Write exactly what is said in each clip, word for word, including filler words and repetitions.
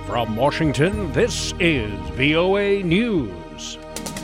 From Washington, this is V O A News.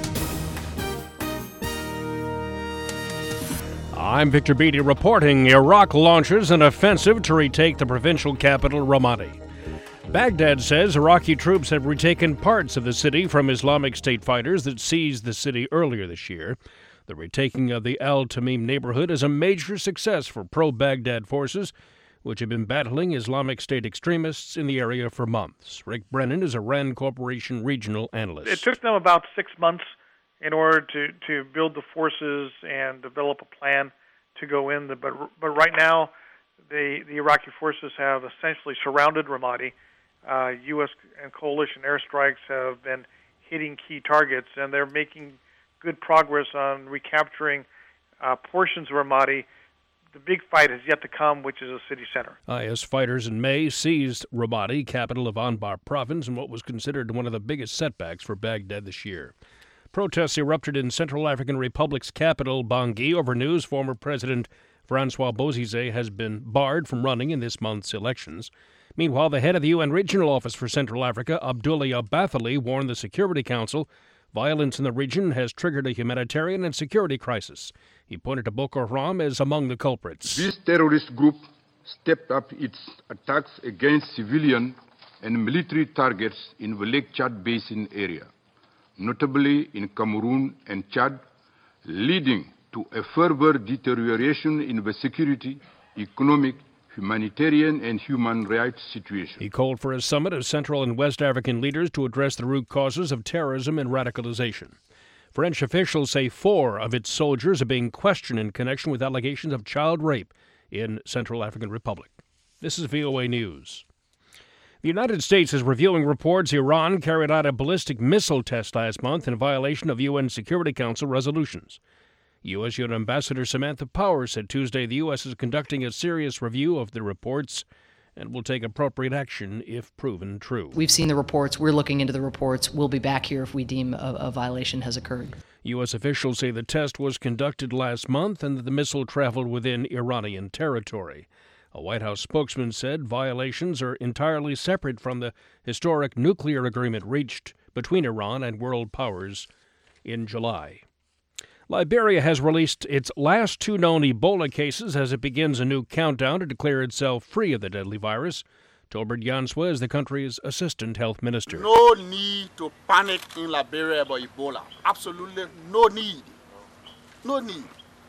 I'm Victor Beatty reporting Iraq launches an offensive to retake the provincial capital, Ramadi. Baghdad says Iraqi troops have retaken parts of the city from Islamic State fighters that seized the city earlier this year. The retaking of the Al Tamim neighborhood is a major success for pro-Baghdad forces, which have been battling Islamic State extremists in the area for months. Rick Brennan is a RAND Corporation regional analyst. It took them about six months in order to, to build the forces and develop a plan to go in. The, but but right now, the, the Iraqi forces have essentially surrounded Ramadi. Uh, U S and coalition airstrikes have been hitting key targets, and they're making good progress on recapturing uh, portions of Ramadi. The big fight is yet to come, which is a city center. I S fighters in May seized Ramadi, capital of Anbar province, in what was considered one of the biggest setbacks for Baghdad this year. Protests erupted in Central African Republic's capital, Bangui, over news former President Francois Bozizé has been barred from running in this month's elections. Meanwhile, the head of the U N Regional Office for Central Africa, Abdoulaye Bathily, warned the Security Council violence in the region has triggered a humanitarian and security crisis. He pointed to Boko Haram as among the culprits. This terrorist group stepped up its attacks against civilian and military targets in the Lake Chad Basin area, notably in Cameroon and Chad, leading to a further deterioration in the security, economic, humanitarian and human rights situation. He called for a summit of Central and West African leaders to address the root causes of terrorism and radicalization. French officials say four of its soldiers are being questioned in connection with allegations of child rape in Central African Republic. This is V O A News. The United States is reviewing reports Iran carried out a ballistic missile test last month in violation of U N Security Council resolutions. U S. U N Ambassador Samantha Power said Tuesday the U S is conducting a serious review of the reports and will take appropriate action if proven true. We've seen the reports. We're looking into the reports. We'll be back here if we deem a, a violation has occurred. U S officials say the test was conducted last month and that the missile traveled within Iranian territory. A White House spokesman said violations are entirely separate from the historic nuclear agreement reached between Iran and world powers in July. Liberia has released its last two known Ebola cases as it begins a new countdown to declare itself free of the deadly virus. Tolbert Yanswa is the country's assistant health minister. No need to panic in Liberia about Ebola. Absolutely no need. No need.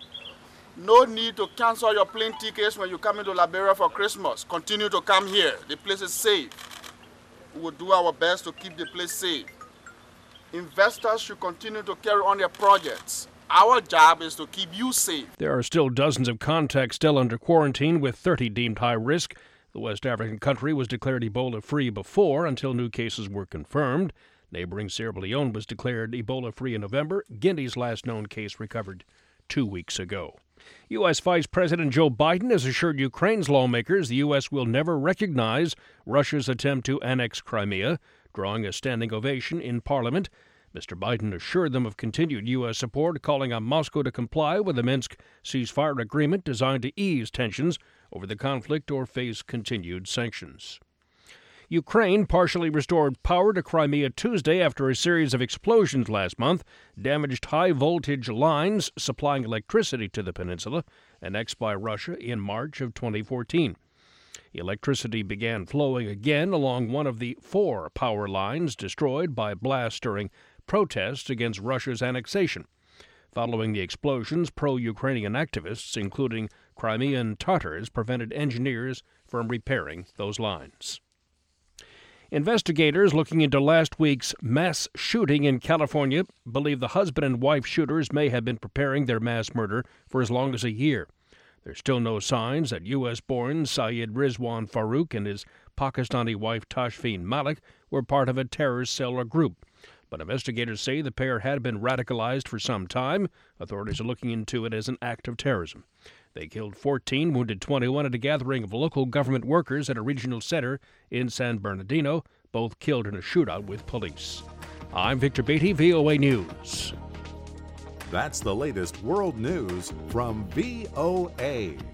No need to cancel your plane tickets when you come into Liberia for Christmas. Continue to come here. The place is safe. We will do our best to keep the place safe. Investors should continue to carry on their projects. Our job is to keep you safe. There are still dozens of contacts still under quarantine, with thirty deemed high risk. The West African country was declared Ebola-free before, until new cases were confirmed. Neighboring Sierra Leone was declared Ebola-free in November. Guinea's last known case recovered two weeks ago. U S. Vice President Joe Biden has assured Ukraine's lawmakers the U S will never recognize Russia's attempt to annex Crimea, drawing a standing ovation in Parliament. Mister Biden assured them of continued U S support, calling on Moscow to comply with the Minsk ceasefire agreement designed to ease tensions over the conflict or face continued sanctions. Ukraine partially restored power to Crimea Tuesday after a series of explosions last month damaged high-voltage lines supplying electricity to the peninsula, annexed by Russia in March of twenty fourteen. Electricity began flowing again along one of the four power lines destroyed by blasts during protests against Russia's annexation. Following the explosions, pro-Ukrainian activists, including Crimean Tatars, prevented engineers from repairing those lines. Investigators looking into last week's mass shooting in California believe the husband and wife shooters may have been preparing their mass murder for as long as a year. There's still no signs that U S-born Syed Rizwan Farouk and his Pakistani wife Tashfeen Malik were part of a terror cell or group. But investigators say the pair had been radicalized for some time. Authorities are looking into it as an act of terrorism. They killed fourteen, wounded twenty-one at a gathering of local government workers at a regional center in San Bernardino, both killed in a shootout with police. I'm Victor Beatty, V O A News. That's the latest world news from V O A.